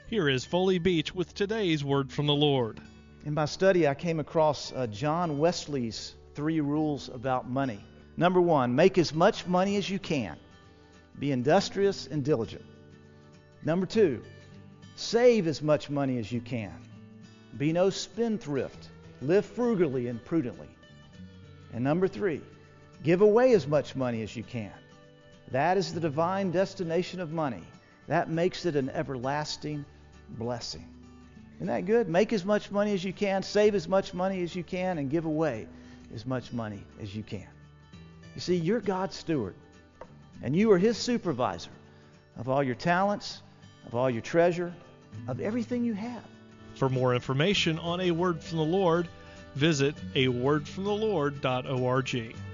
Here is Foley Beach with today's Word from the Lord. In my study, I came across John Wesley's 3 rules about money. Number 1, make as much money as you can. Be industrious and diligent. Number 2, save as much money as you can. Be no spendthrift. Live frugally and prudently. And number 3, give away as much money as you can. That is the divine destination of money. That makes it an everlasting blessing. Isn't that good? Make as much money as you can, save as much money as you can, and give away as much money as you can. You see, you're God's steward, and you are His supervisor of all your talents, of all your treasure, of everything you have. For more information on A Word from the Lord, visit awordfromthelord.org.